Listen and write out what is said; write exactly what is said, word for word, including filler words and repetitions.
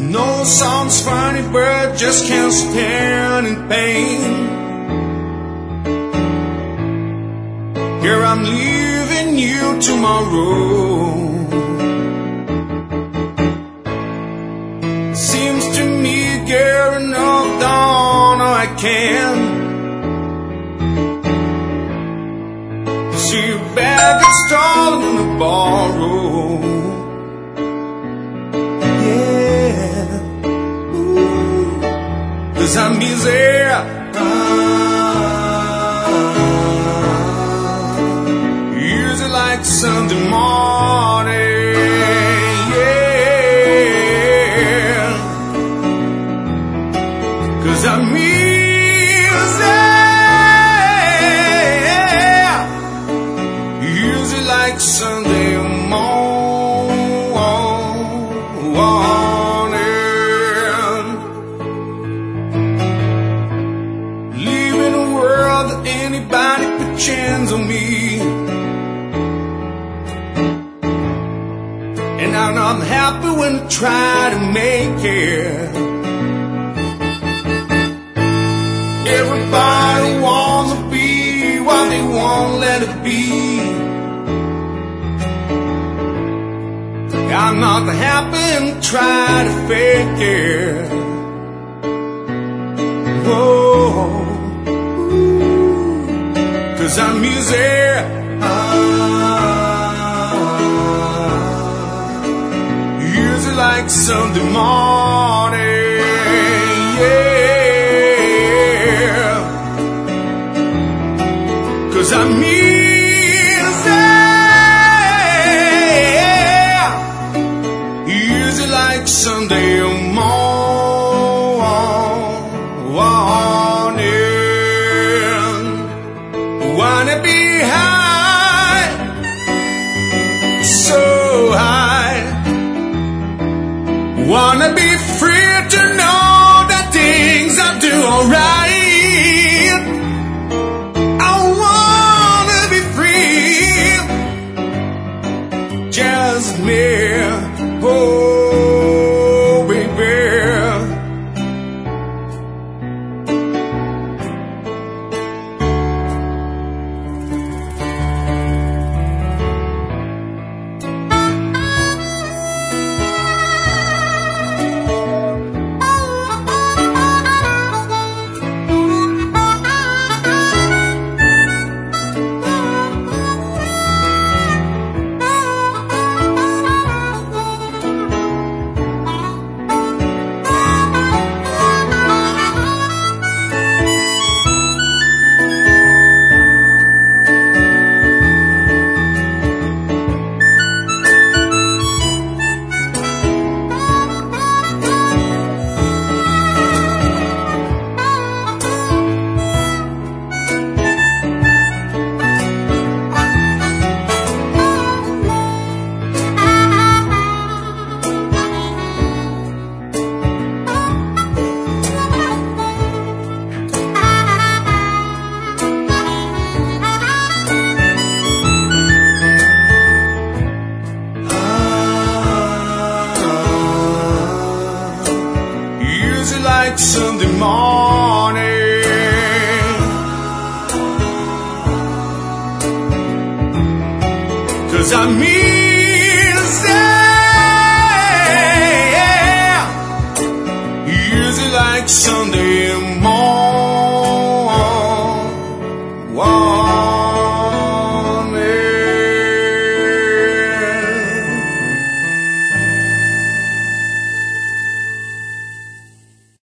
No, sounds funny, but just can't stand in pain. Here I'm leaving you tomorrow. Seems to me getting up down I can. See your bag got stolen in the ballroom. Yeah, ooh, 'cause I'm busy. Usually like Sunday morning. Yeah, 'cause I'm busy. Usually like Sunday morning. Leaving a world that anybody put chains on me. And I'm not happy when I try to make it. Everybody wants to be what they won't let it be. I'm not happy and try to fake it. Whoa, 'cause I'm easy. Usually like Sunday morning. Yeah, 'cause I'm easy. Usually like Sunday morning. Wanna be high, so high. Wanna be free to know that things I do alright. I wanna be free, just me. Oh, baby. Like Sunday morning. 'Cause I'm easy. Usually like Sunday